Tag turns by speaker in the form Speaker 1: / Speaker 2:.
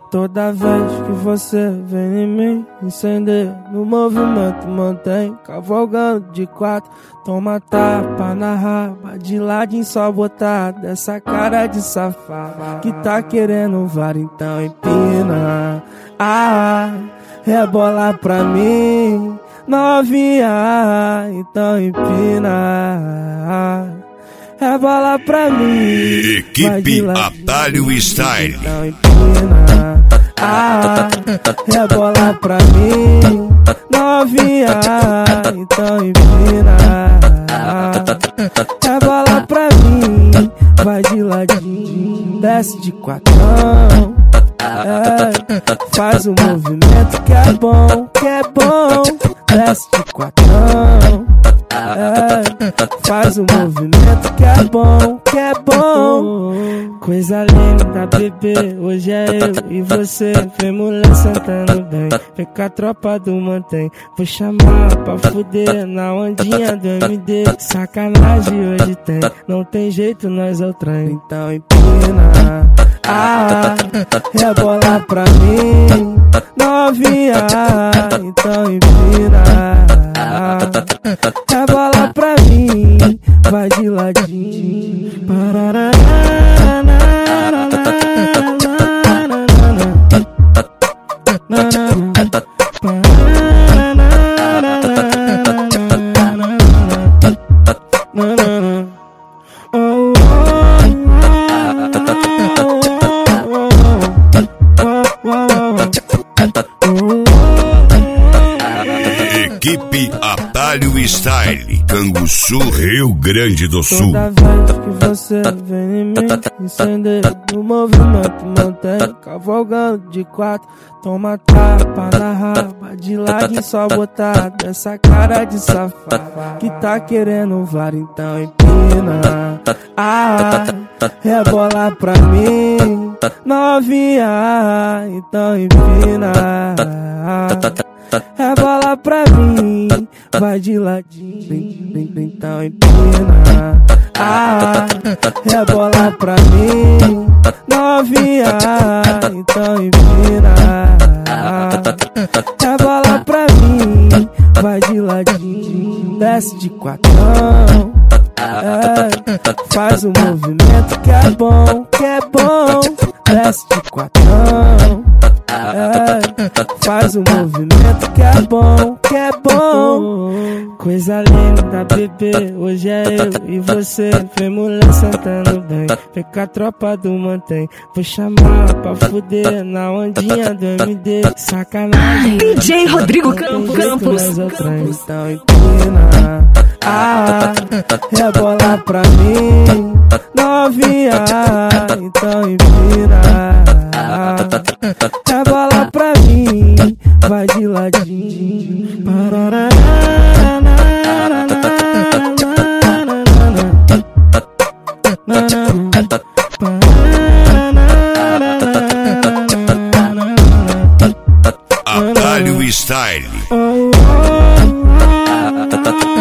Speaker 1: Toda vez que você vem em mim, incendeia no movimento, mantém cavalgando de quatro. Toma tapa na raba, de ladinho só botar dessa cara de safado que tá querendo VAR, então empina. Rebola pra mim, novinha, então empina. Rebola pra mim.
Speaker 2: Equipe Atalho Style.
Speaker 1: Então empina. Rebola pra mim, novinha, então empina. Rebola pra mim, vai de ladinho, desce de quatrão. Faz um movimento que é bom, desce de quatrão. Faz um movimento que é bom, Coisa linda, bebê, hoje é eu e você. Vem mulher sentando bem, vem com a tropa do mantém. Vou chamar pra fuder na ondinha do MD. Sacanagem hoje tem, não tem jeito, nós é o trem. Então empina, rebola pra mim, novinha, então empina. Rebola pra mim, vai de ladinho.
Speaker 2: Equipe Atalho Style, Canguçu, Rio Grande do Sul.
Speaker 1: Toda vez que você vem em mim, incendeia no movimento, mantém cavalgando de quatro. Toma tapa na raba, de ladinho só botar dessa cara de safado que tá querendo VAR, então empina. Rebola pra mim, novinha, então empina. Rebola pra mim, vai de ladinho, então empina. Rebola pra mim, novinha, então empina. Rebola pra mim, vai de ladinho, desce de quatrão. Faz um movimento que é bom, desce de quatrão. Faz um movimento que é bom, Coisa linda, bebê, hoje é eu e você. Vem mulher sentando bem, vem com a tropa do mantém. Vou chamar pra fuder na ondinha do MD. Sacanagem,
Speaker 3: DJ Rodrigo Campos.
Speaker 1: Então empina. Rebola pra mim, novinha, então empina. Rebola pra mim, vai de ladinho.
Speaker 2: Atalho Style.